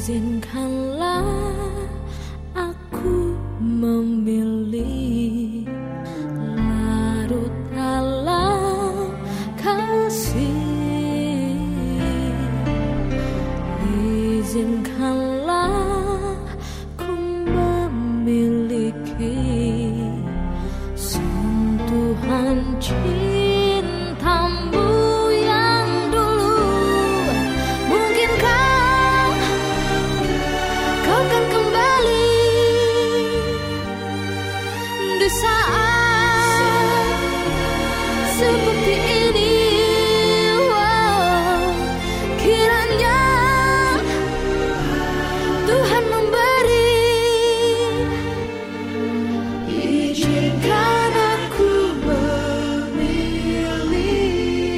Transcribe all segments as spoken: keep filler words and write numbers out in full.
Izinkanlah aku memilih larut dalam kasih. Izinkanlah ku memiliki sentuhan cintamu yang dulu. Mungkinkah kau kan kembali di saat seperti ini? Wow, kiranya Tuhan memberi. Izinkan aku memilih.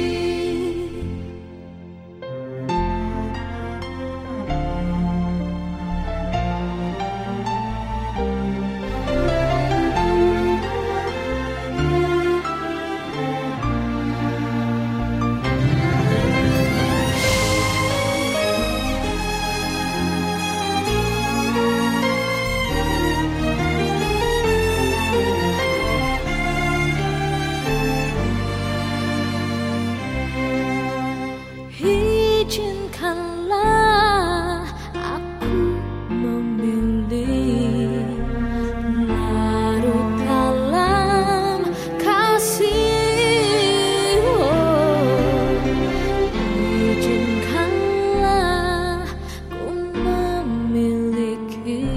Izinkanlah aku memilih larut dalam kasih. Oh, izinkanlah ku memiliki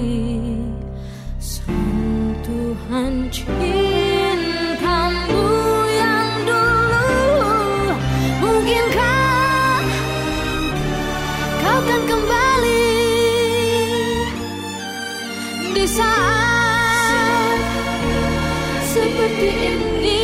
sentuhan cintamu yang dulu. Mungkinkah kau kan kembali di saat seperti ini?